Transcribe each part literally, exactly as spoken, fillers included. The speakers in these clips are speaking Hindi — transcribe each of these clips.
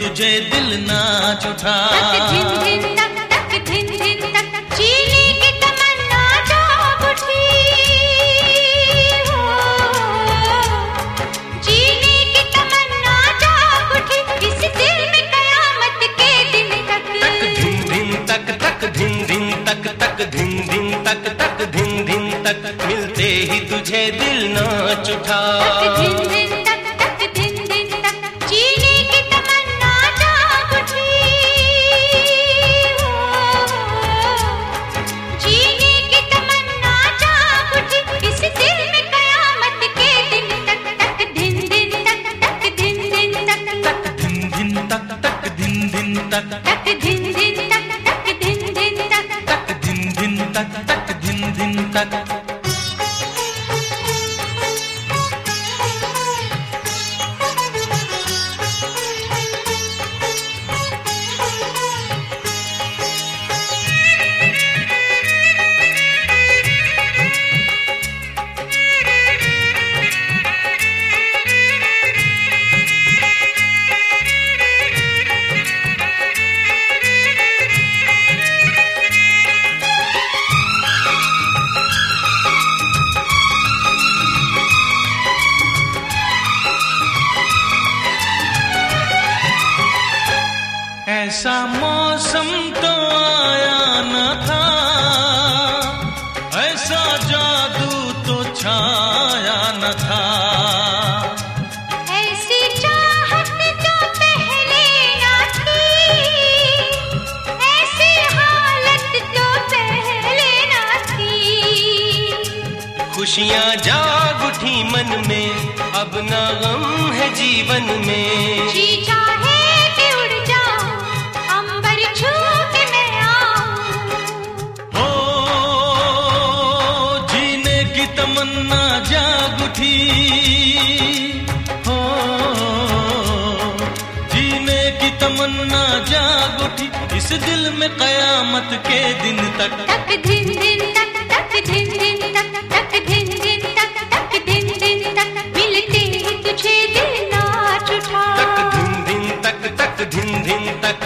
तुझे दिल नाच उठा। दिन दिन तक तक दिन दिन तक जीने की तमन्ना जाग उठी हो, जीने की तमन्ना जाग उठी इस दिल में कयामत के दिन तक। तक दिन दिन तक तक दिन दिन तक तक दिन दिन तक दिन दिन तक मिलते ही तुझे दिल नाच उठा। दिन दिन तक तक दिन दिन तक जीने की तमन्ना जाग उठी हो, जीने की तमन्ना जाग उठी इस दिल में कयामत के दिन तक तक दिन दिन तक तक दिन दिन तक तक दिन दिन तक तक दिन दिन तक तक दिन दिन तक तक दिन दिन तक तक दिन दिन तक तक दिन दिन तक। ऐसा मौसम तो आया न था, ऐसा जादू तो छाया न था। ऐसी चाहत तो पहले न थी, ऐसी हालत तो पहले न थी। खुशियाँ जाग उठी मन में, अब न गम है जीवन में। जी चाहे कि उड़ जाऊं, अंबर छू के मैं आऊं। हो जीने की तमन्ना जाग उठी, हो जीने की तमन्ना जाग उठी इस दिल में कयामत के दिन तक। तक दिन दिन तक तक दिन दिन तक तक दिन दिन तक तक दिन दिन तक मिलते ही तुझे दिल नाच उठा। तक दिन दिन तक तक दिन दिन तक।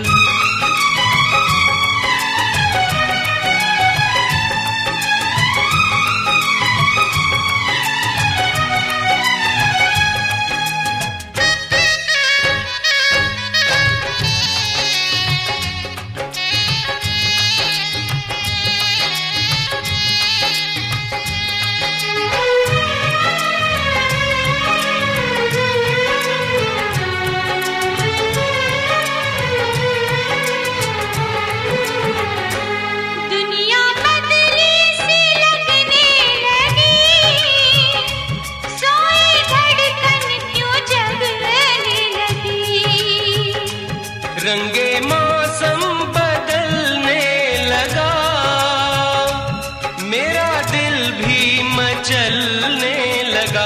दुनिया बदली सी लगने लगी, सोई धड़कन क्यों जगने लगी। रंगे मौसम बदलने लगा, मेरा दिल भी मचलने लगा।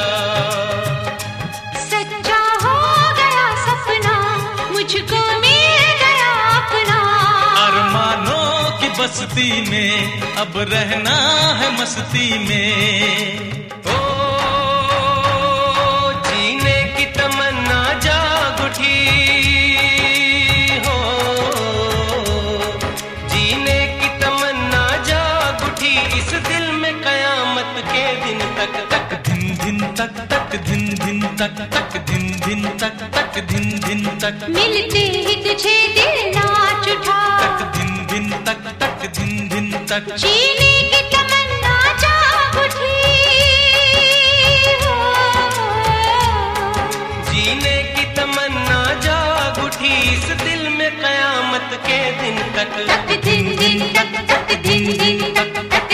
सच्चा हो गया सपना, मुझको मिल गया अपना। अरमानों की बस्ती में अब रहना है मस्ती में। ओ जीने की तमन्ना जाग उठी, हो जीने की तमन्ना जाग उठी इस दिल में कयामत के दिन तक। तक दिन दिन तक तक दिन दिन तक तक दिन दिन तक तक दिन दिन तक मिलते ही तुझे दिल नाच उठा। तक दिन दिन तक तक दिन दिन तक। जीने की तमन्ना जाग उठी हो, जीने की तमन्ना जाग उठी इस दिल में कयामत के दिन तक। तक दिन दिन तक तक दिन दिन तक तक